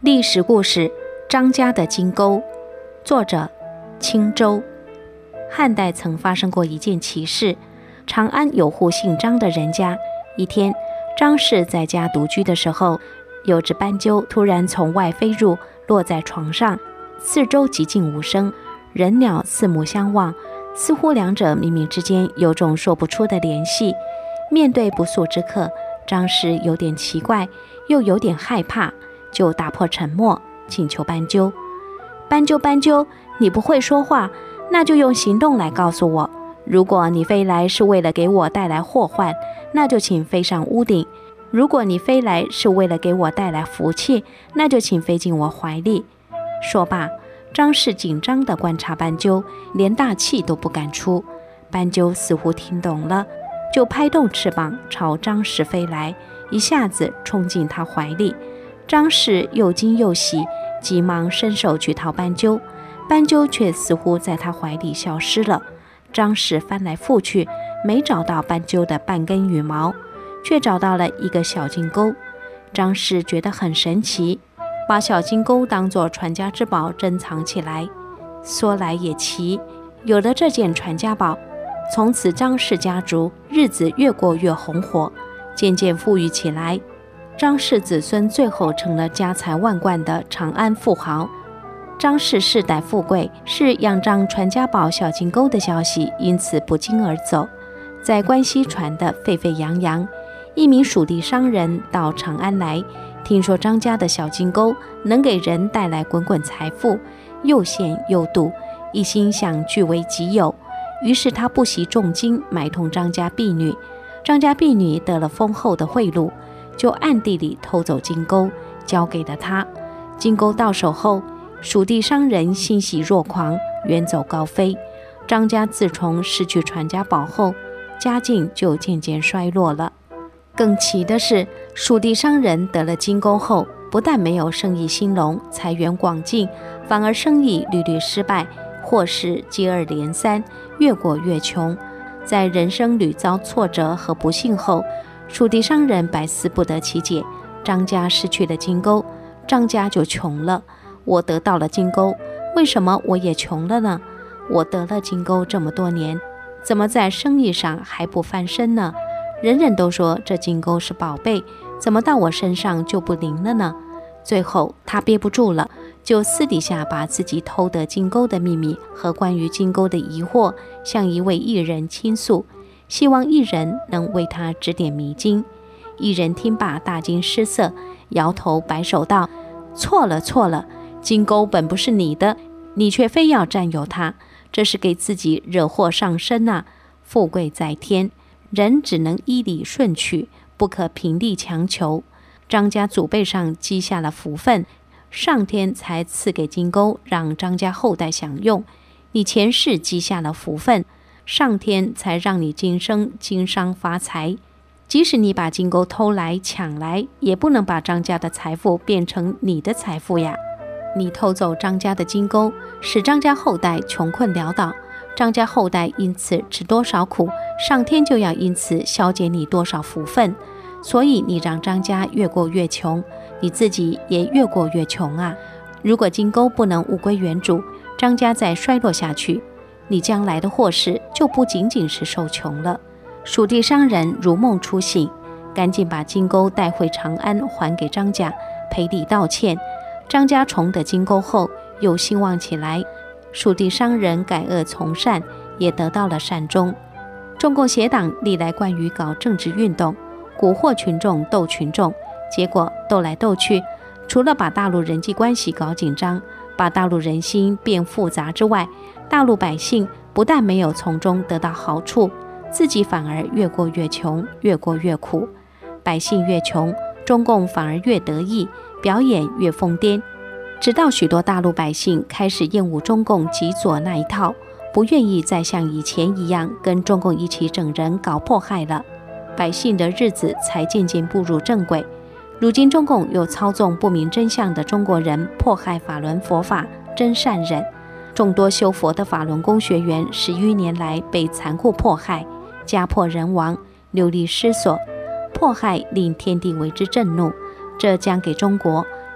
历史故事：张家的金钩。作者：青州。汉代曾发生过一件奇事，长安有户姓张的人家，一天，张氏在家独居的时候，有只斑鸠突然从外飞入，落在床上，四周寂静无声，人鸟四目相望，似乎两者冥冥之间有种说不出的联系。面对不速之客，张氏有点奇怪，又有点害怕，就打破沉默，请求斑鸠：斑鸠，你不会说话，那就用行动来告诉我。如果你飞来是为了给我带来祸患，那就请飞上屋顶；如果你飞来是为了给我带来福气，那就请飞进我怀里。说罢，张氏紧张地观察斑鸠，连大气都不敢出。斑鸠似乎听懂了，就拍动翅膀朝张氏飞来，一下子冲进他怀里。张氏又惊又喜，急忙伸手去掏斑鸠，斑鸠却似乎在他怀里消失了。张氏翻来覆去，没找到斑鸠的半根羽毛，却找到了一个小金钩。张氏觉得很神奇，把小金钩当作传家之宝珍藏起来。说来也奇，有了这件传家宝，从此张氏家族日子越过越红火，渐渐富裕起来。张氏子孙最后成了家财万贯的长安富豪。张氏世代富贵，是仰仗传家宝小金钩的消息因此不胫而走，在关西传得沸沸扬扬。一名属地商人到长安来，听说张家的小金钩能给人带来滚滚财富，又现又度，一心想据为己有。于是他不惜重金买通张家婢女，张家婢女得了丰厚的贿赂，就暗地里偷走金钩，交给了他。金钩到手后，属地商人欣喜若狂，远走高飞。张家自从失去传家宝后，家境就渐渐衰落了。更奇的是，属地商人得了金钩后，不但没有生意兴隆，财源广进，反而生意屡屡失败，祸事接二连三，越过越穷。在人生屡遭挫折和不幸后，属地商人百思不得其解，张家失去了金钩，张家就穷了。我得到了金钩，为什么我也穷了呢？我得了金钩这么多年，怎么在生意上还不翻身呢？人人都说这金钩是宝贝，怎么到我身上就不灵了呢？最后他憋不住了，就私底下把自己偷得金钩的秘密和关于金钩的疑惑向一位艺人倾诉，希望艺人能为他指点迷津。艺人听罢大惊失色，摇头摆手道：错了，金钩本不是你的，你却非要占有它，这是给自己惹祸上身啊！富贵在天，人只能依理顺取，不可凭力强求。张家祖辈上积下了福分，上天才赐给金钩让张家后代享用。你前世积下了福分，上天才让你今生经商发财。即使你把金钩偷来抢来，也不能把张家的财富变成你的财富呀！你偷走张家的金钩，使张家后代穷困潦倒，张家后代因此吃多少苦，上天就要因此消减你多少福分。所以你让张家越过越穷，你自己也越过越穷啊！如果金钩不能物归原主，张家再衰落下去，你将来的祸事就不仅仅是受穷了。属地商人如梦初醒，赶紧把金钩带回长安，还给张家，赔礼道歉。张家重得金钩后，又兴旺起来，属地商人改恶从善，也得到了善终。中共协党历来惯于搞政治运动，蛊惑群众斗群众，结果斗来斗去，除了把大陆人际关系搞紧张，把大陆人心变复杂之外，大陆百姓不但没有从中得到好处，自己反而越过越穷，越过越苦。百姓越穷，中共反而越得意，表演越疯癫，直到许多大陆百姓开始厌恶中共极左那一套，不愿意再像以前一样跟中共一起整人搞迫害了，百姓的日子才渐渐步入正轨。如今中共又操纵不明真相的中国人，迫害法轮佛法真善忍，众多修佛的法轮功学员10余年来被残酷迫害，家破人亡，流离失所，迫害令天地为之震怒，这将给中国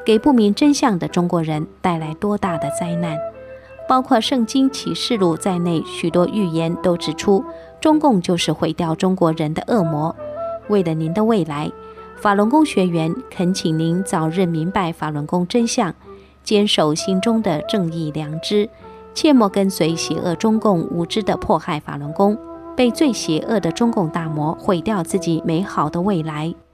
给不明真相的中国人带来多大的灾难。包括圣经启示录在内，许多预言都指出，中共就是毁掉中国人的恶魔。为了您的未来，法轮功学员恳请您早日明白法轮功真相，坚守心中的正义良知，切莫跟随邪恶中共无知的迫害法轮功，被最邪恶的中共大魔毁掉自己美好的未来。